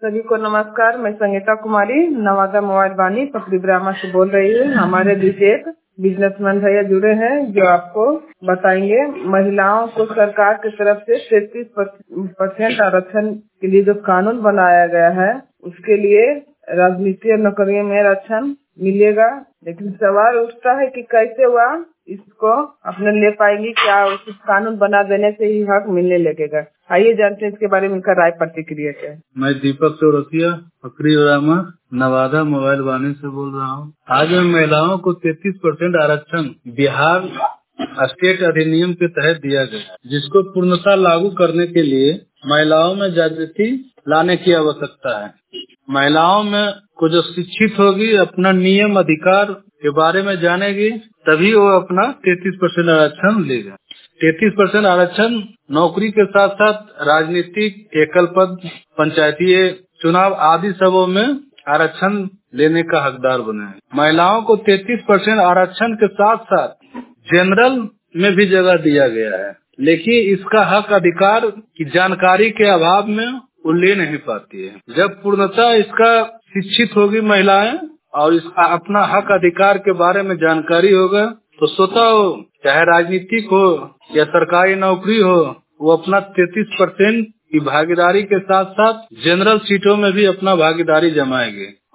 सभी को नमस्कार। मैं संगीता कुमारी नवादा मोबाइल वाणी पकड़ी ब्राह्मण से बोल रही हूँ। हमारे बीच एक बिजनेसमैन भैया जुड़े हैं जो आपको बताएंगे महिलाओं को सरकार की तरफ से 33% आरक्षण के लिए जो कानून बनाया गया है उसके लिए राजनीति और नौकरियों में आरक्षण मिलेगा। लेकिन सवाल उठता है कि कैसे हुआ इसको अपने ले पाएंगी, क्या उस कानून बना देने से ही हक मिलने लगेगा। आइए जानते हैं इसके बारे में इनका राय प्रतिक्रिया क्या है। मैं दीपक चौरसिया पकड़ी ब्राह्मण नवादा मोबाइल वाणी से बोल रहा हूँ। आज में महिलाओं को 33% आरक्षण बिहार स्टेट अधिनियम के तहत दिया गया, जिसको पूर्णतः लागू करने के लिए महिलाओं में जागृति लाने की आवश्यकता है। महिलाओं में को जो शिक्षित होगी, अपना नियम अधिकार के बारे में जानेगी, तभी वो अपना 33% आरक्षण लेगा। 33% आरक्षण नौकरी के साथ साथ राजनीतिक, एकल पद, पंचायती चुनाव आदि सबों में आरक्षण लेने का हकदार बने। महिलाओं को 33% आरक्षण के साथ साथ जनरल में भी जगह दिया गया है, लेकिन इसका हक अधिकार की जानकारी के अभाव में वो ले नहीं पाती है। जब पूर्णतः इसका शिक्षित होगी महिलाएं और इसका अपना हक अधिकार के बारे में जानकारी होगा तो स्वतः हो, चाहे राजनीतिक हो या सरकारी नौकरी हो, वो अपना 33% की भागीदारी के साथ साथ जनरल सीटों में भी अपना भागीदारी जमाएंगे।